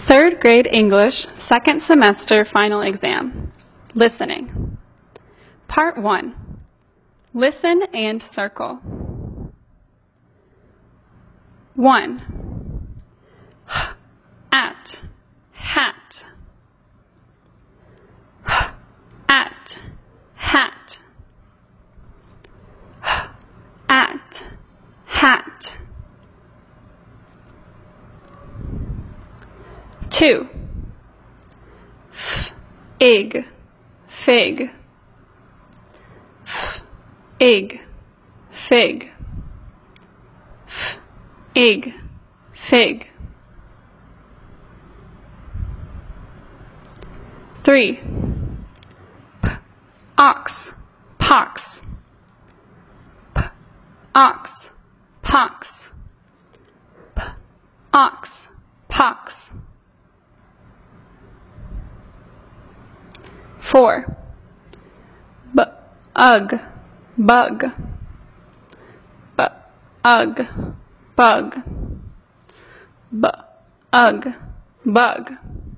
Third grade English, second semester final exam. Listening. Part 1. Listen and circle. 1. At, hat. At, hat. At, hat. 2. Ig, fig. Ig, fig. Ig, fig. 3. Ox, pox. Ox, pox. Ox, pox. 4. Ugh, bug. Ugh, bug. Ugh, bug.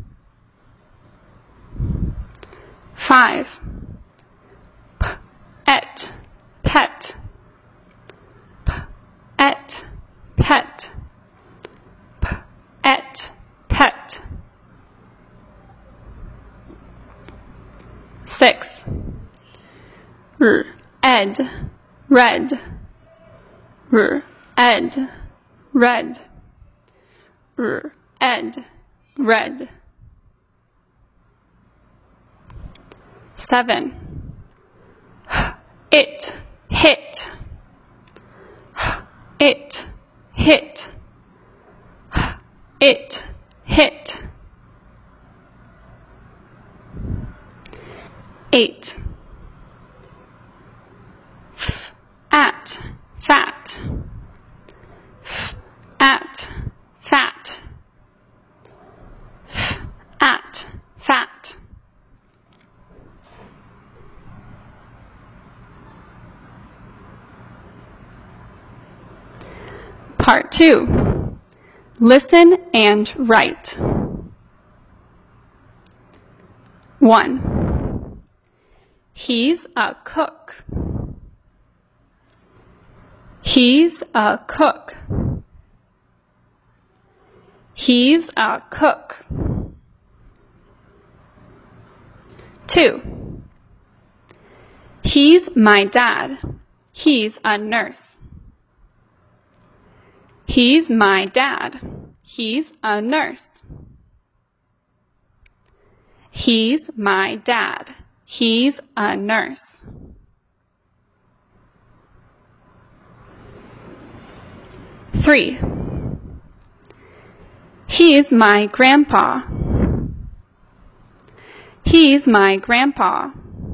5. Et, pet. Et, pet. Et, pet. 6. Ed, red. Ed, red. Ed, red. 7. It, hit. It, hit. It, hit. 8. At, fat. At, fat. At, fat. Part 2. Listen and write. 1. He's a cook. He's a cook. He's a cook. 2. He's my dad. He's a nurse. He's my dad. He's a nurse. He's my dad. He's a nurse. 3. He's my grandpa. He's my grandpa.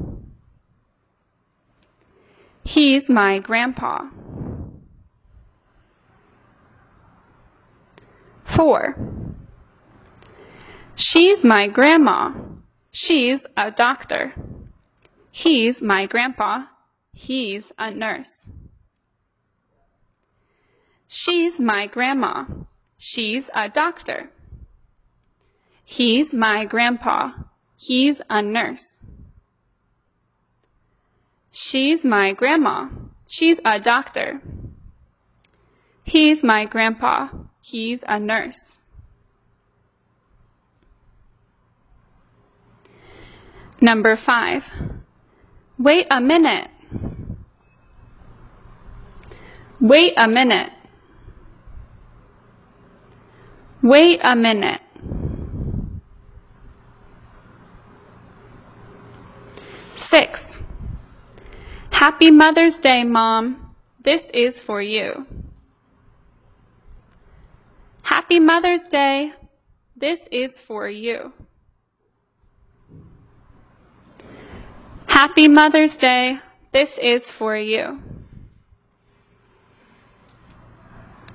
He's my grandpa. 4. She's my grandma. She's a doctor. He's my grandpa. He's a nurse. She's my grandma. She's a doctor. He's my grandpa. He's a nurse. She's my grandma. She's a doctor. He's my grandpa. He's a nurse. Number 5. Wait a minute. Wait a minute. Wait a minute. 6. Happy Mother's Day, Mom. This is for you. Happy Mother's Day. This is for you. Happy Mother's Day. This is for you.